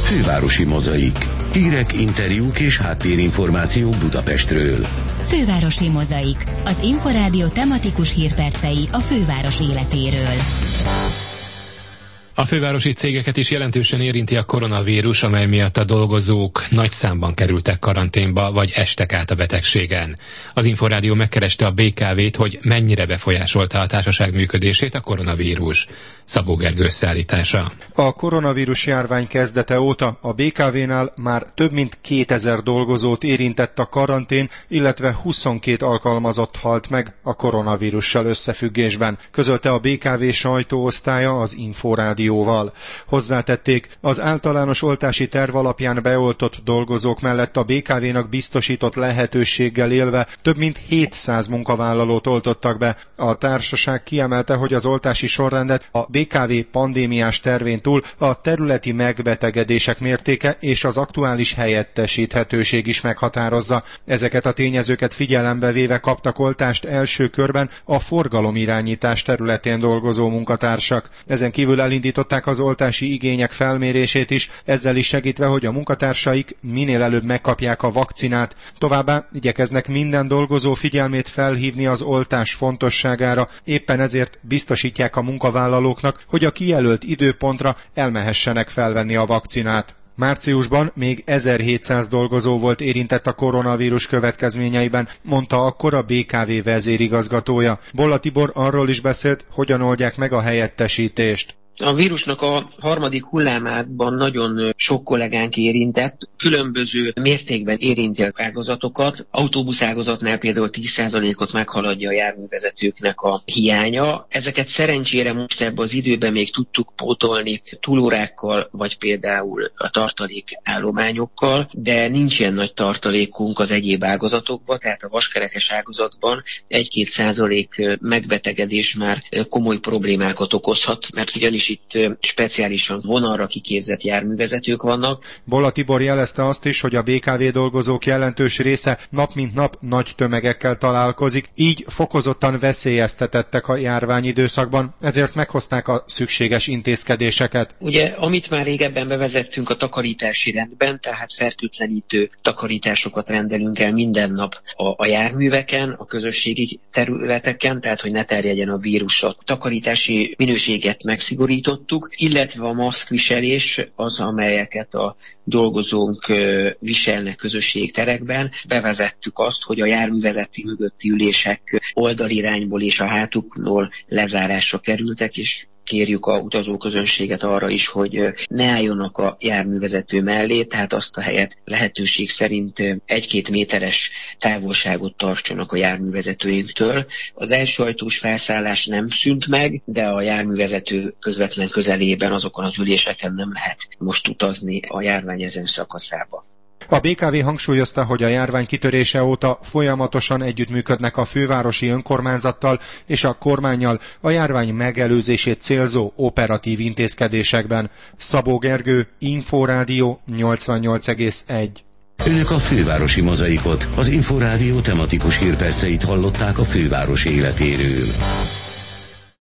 Fővárosi Mozaik. Hírek, interjúk és háttérinformációk Budapestről. Fővárosi Mozaik. Az Inforádió tematikus hírpercei a főváros életéről. A fővárosi cégeket is jelentősen érinti a koronavírus, amely miatt a dolgozók nagy számban kerültek karanténba, vagy estek át a betegségen. Az Inforádió megkereste a BKV-t, hogy mennyire befolyásolta a társaság működését a koronavírus. Szabó Gergő összeállítása. A koronavírus járvány kezdete óta a BKV-nál már több mint 2000 dolgozót érintett a karantén, illetve 22 alkalmazott halt meg a koronavírussal összefüggésben, közölte a BKV sajtóosztálya az Inforádióval. Hozzátették, az általános oltási terv alapján beoltott dolgozók mellett a BKV-nak biztosított lehetőséggel élve több mint 700 munkavállalót oltottak be. A társaság kiemelte, hogy az oltási sorrendet a BKV pandémiás tervén túl a területi megbetegedések mértéke és az aktuális helyettesíthetőség is meghatározza. Ezeket a tényezőket figyelembe véve kaptak oltást első körben a forgalomirányítás területén dolgozó munkatársak. Ezen kívül elindították az oltási igények felmérését is, ezzel is segítve, hogy a munkatársaik minél előbb megkapják a vakcinát. Továbbá igyekeznek minden dolgozó figyelmét felhívni az oltás fontosságára, éppen ezért biztosítják a munkavállalóknak, hogy a kijelölt időpontra elmehessenek felvenni a vakcinát. Márciusban még 1700 dolgozó volt érintett a koronavírus következményeiben, mondta akkor a BKV vezérigazgatója. Bolla Tibor arról is beszélt, hogyan oldják meg a helyettesítést. A vírusnak a harmadik hullámában nagyon sok kollégánk érintett, különböző mértékben érinti az ágazatokat. Autóbuszágazatnál például 10%-ot meghaladja a járművezetőknek a hiánya. Ezeket szerencsére most ebben az időben még tudtuk pótolni túlórákkal, vagy például a tartalékállományokkal, de nincs ilyen nagy tartalékunk az egyéb ágazatokban, tehát a vaskerekes ágazatban 1-2% megbetegedés már komoly problémákat okozhat, mert ugyanis itt speciálisan vonalra kiképzett járművezetők vannak. Bolla Tibor jelezte azt is, hogy a BKV dolgozók jelentős része nap mint nap nagy tömegekkel találkozik, így fokozottan veszélyeztetettek a járványidőszakban, ezért meghozták a szükséges intézkedéseket. Ugye, amit már régebben bevezettünk a takarítási rendben, tehát fertőtlenítő takarításokat rendelünk el minden nap a járműveken, a közösségi területeken, tehát hogy ne terjedjen a vírus. A takarítási minőséget megszigorítottuk, illetve a maszkviselés az, amelyeket a dolgozónk viselnek közösségterekben. Bevezettük azt, hogy a járművezeti mögötti ülések oldalirányból és a hátukról lezárásra kerültek, és kérjük a utazóközönséget arra is, hogy ne álljonak a járművezető mellé, tehát azt a helyet lehetőség szerint 1-2 méteres távolságot tartsanak a járművezetőinktől. Az első ajtós felszállás nem szűnt meg, de a járművezető közvetlen közelében azokon az üléseken nem lehet most utazni a járvány ezen szakaszába. A BKV hangsúlyozta, hogy a járvány kitörése óta folyamatosan együttműködnek a fővárosi önkormányzattal és a kormánnyal a járvány megelőzését célzó operatív intézkedésekben. Szabó Gergő, Inforádió 88,1. Önök a Fővárosi Mozaikot, az Inforádió tematikus hírperceit hallották a főváros életéről.